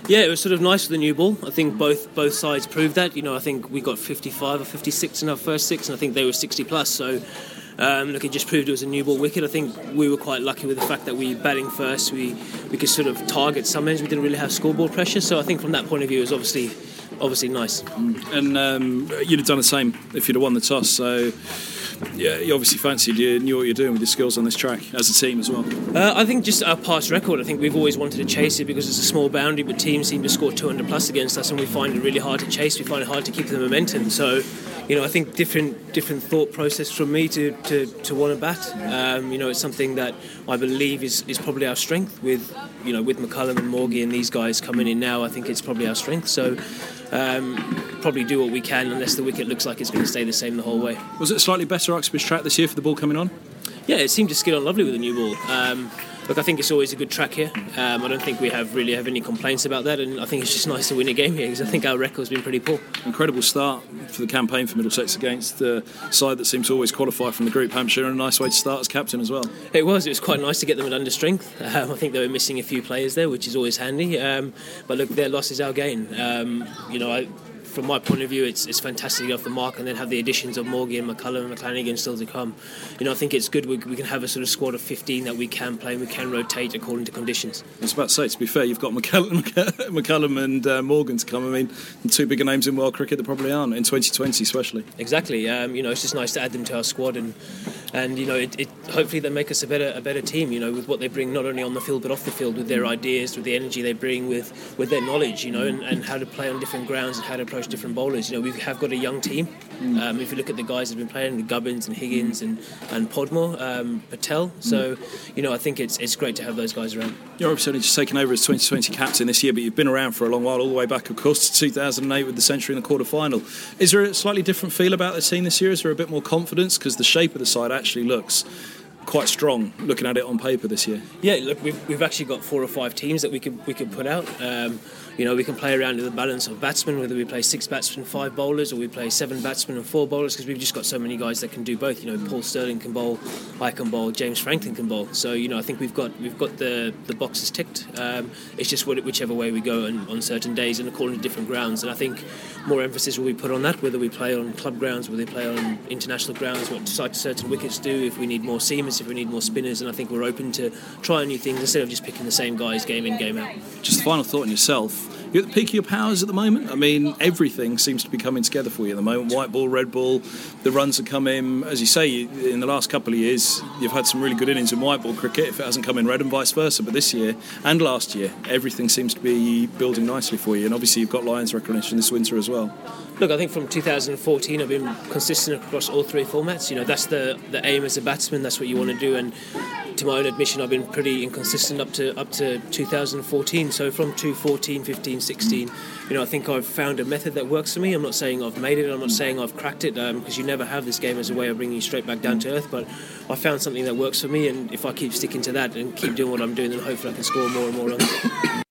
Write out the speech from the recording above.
Yeah, it was sort of nice with the new ball. I think both sides proved that. I think we got 55 or 56 in our first 6, and I think they were 60 plus. So, it just proved it was a new ball wicket. I think we were quite lucky with the fact that we batting first. We could sort of target some ends. We didn't really have scoreboard pressure. So I think from that point of view, it was obviously nice. And you'd have done the same if you'd have won the toss. So. Yeah, you obviously fancied you knew what you're doing with your skills on this track as a team as well. I think just our past record, I think we've always wanted to chase it because it's a small boundary, but teams seem to score 200 plus against us and we find it really hard to chase. We find it hard to keep the momentum. So, I think different thought process from me to want to bat. It's something that I believe is probably our strength with McCullum and Morgie and these guys coming in now. I think it's probably our strength. So probably do what we can unless the wicket looks like it's going to stay the same the whole way. Was it a slightly better Uxbridge track this year for the ball coming on? Yeah, it seemed to skid on lovely with the new ball. Look, I think it's always a good track here. I don't think we really have any complaints about that, and I think it's just nice to win a game here because I think our record's been pretty poor. Incredible start for the campaign for Middlesex against the side that seems to always qualify from the group, Hampshire, and a nice way to start as captain as well. It was quite nice to get them at under strength. I think they were missing a few players there, which is always handy. But look, their loss is our gain. From my point of view, it's fantastic to go off the mark and then have the additions of Morgie and McCullum and McClanagan still to come. I think it's good we can have a sort of squad of 15 that we can play and we can rotate according to conditions. I was about to say, to be fair, you've got McCullum and Morgan to come. I mean, two bigger names in world cricket that probably aren't, in 2020 especially. Exactly. It's just nice to add them to our squad and it hopefully they make us a better team, with what they bring not only on the field but off the field, with their ideas, with the energy they bring, with their knowledge, and how to play on different grounds and how to approach different bowlers. We have got a young team. If you look at the guys that have been playing, the Gubbins and Higgins and Podmore, Patel. So, I think it's great to have those guys around. You're obviously only just taken over as 2020 captain this year, but you've been around for a long while, all the way back, of course, to 2008 with the century in the quarter-final. Is there a slightly different feel about the team this year? Is there a bit more confidence? Because the shape of the side actually looks quite strong looking at it on paper this year. Yeah, look, we've actually got 4 or 5 teams that we could put out. We can play around with the balance of batsmen, whether we play 6 batsmen, 5 bowlers, or we play 7 batsmen and 4 bowlers, because we've just got so many guys that can do both. Paul Sterling can bowl, I can bowl, James Franklin can bowl. So I think we've got the boxes ticked. It's just whichever way we go on certain days and according to different grounds. And I think more emphasis will be put on that, whether we play on club grounds, whether we play on international grounds, what certain wickets do, if we need more seamers, if we need more spinners. And I think we're open to trying new things instead of just picking the same guys game in, game out. Just a final thought on yourself. You're at the peak of your powers at the moment. I mean, everything seems to be coming together for you at the moment. White ball, red ball, the runs are coming. As you say, in the last couple of years, you've had some really good innings in white ball cricket, if it hasn't come in red, and vice versa. But this year and last year, everything seems to be building nicely for you. And obviously, you've got Lions recognition this winter as well. Look, I think from 2014, I've been consistent across all 3 formats. That's the aim as a batsman. That's what you want to do. And to my own admission, I've been pretty inconsistent up to 2014. So from 2014, 15, 16, I think I've found a method that works for me. I'm not saying I've made it. I'm not saying I've cracked it, because you never have this game as a way of bringing you straight back down to earth. But I found something that works for me, and if I keep sticking to that and keep doing what I'm doing, then hopefully I can score more and more runs.